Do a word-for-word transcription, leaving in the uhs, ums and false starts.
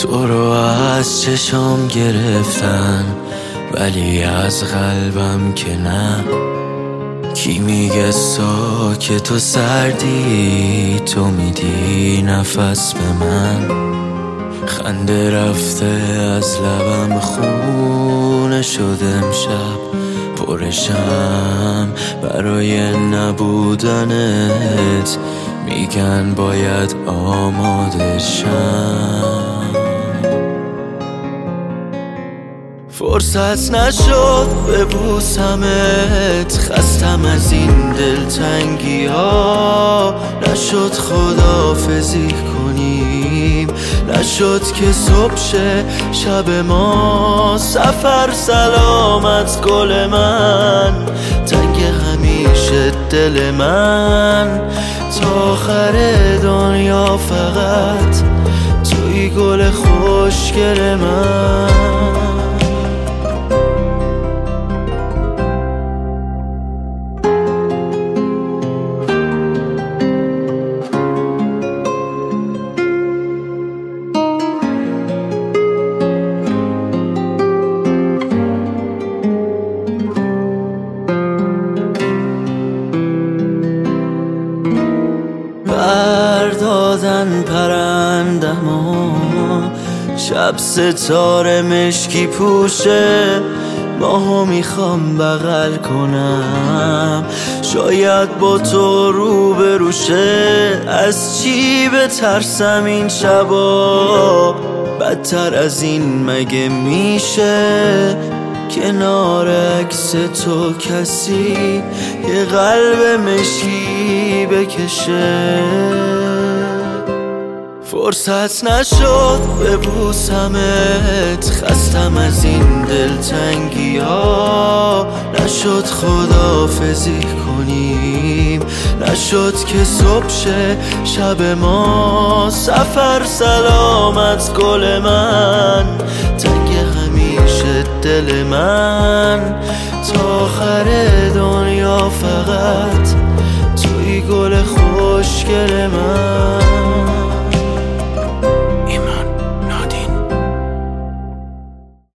تو رو از چشام گرفتن ولی از قلبم که نه. کی میگه ساکت و سردی تو میدی نفس به من. خنده رفته از لبم خونه شده امشب پرشم برای نبودنت. میگن باید آماده شم. فرصت نشد ببوسمت، خستم از این دلتنگی ها. نشد خداحافظی کنیم، نشد که صبح شه شب ما. سفر سلامت گل من، تنگ همیشه دل من. تا آخر دنیا فقط توی گل خوشگل من. بردادن پرندما، شب ستاره مشکی پوشه. ماهو میخوام بغل کنم، شاید با تو رو بروشه. از چی بترسم این شبا، بدتر از این مگه میشه؟ کنار عکس تو کسی یه قلب مشکی بکشه. فرصت نشد ببوسمت، خستم از این دلتنگی ها. نشد خداحافظی کنیم، نشد که صبح شه شب ما. سفر سلامت گل من، تنگ همیشه دل من. تا آخر دنیا فقط توی گل خوشگل من.